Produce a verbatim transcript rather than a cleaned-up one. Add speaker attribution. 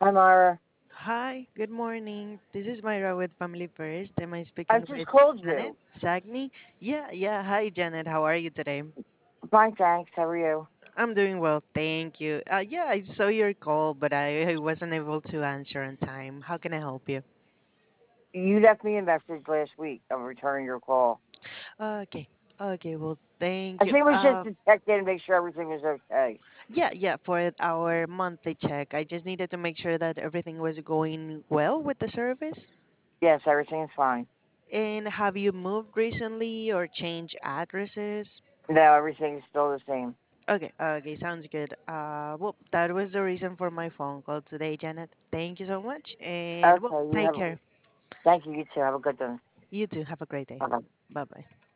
Speaker 1: Hi, Mara.
Speaker 2: Hi, good morning. This is Myra with Family First. Am I
Speaker 1: I
Speaker 2: speaking
Speaker 1: just
Speaker 2: with
Speaker 1: called
Speaker 2: Janet
Speaker 1: you.
Speaker 2: Sagni? Yeah, yeah. Hi, Janet. How are you today?
Speaker 1: Fine, thanks. How are you?
Speaker 2: I'm doing well, thank you. Uh, yeah, I saw your call, but I, I wasn't able to answer on time. How can I help you?
Speaker 1: You left me a message last week. I'm returning your call.
Speaker 2: Okay, okay. Well, thank
Speaker 1: I
Speaker 2: you.
Speaker 1: think it was just
Speaker 2: Uh,
Speaker 1: to check in and make sure everything was okay.
Speaker 2: yeah, yeah. For our monthly check, I just needed to make sure that everything was going well with the service.
Speaker 1: Yes, everything is fine.
Speaker 2: And have you moved recently or changed addresses?
Speaker 1: No, everything is still the same.
Speaker 2: Okay, okay, sounds good. Uh, well, that was the reason for my phone call today, Janet. Thank you so much, and well,
Speaker 1: Okay, you
Speaker 2: take
Speaker 1: have.
Speaker 2: care.
Speaker 1: Thank you. You too. Have a good one.
Speaker 2: You too. Have a great day.
Speaker 1: Bye bye.
Speaker 2: Bye bye.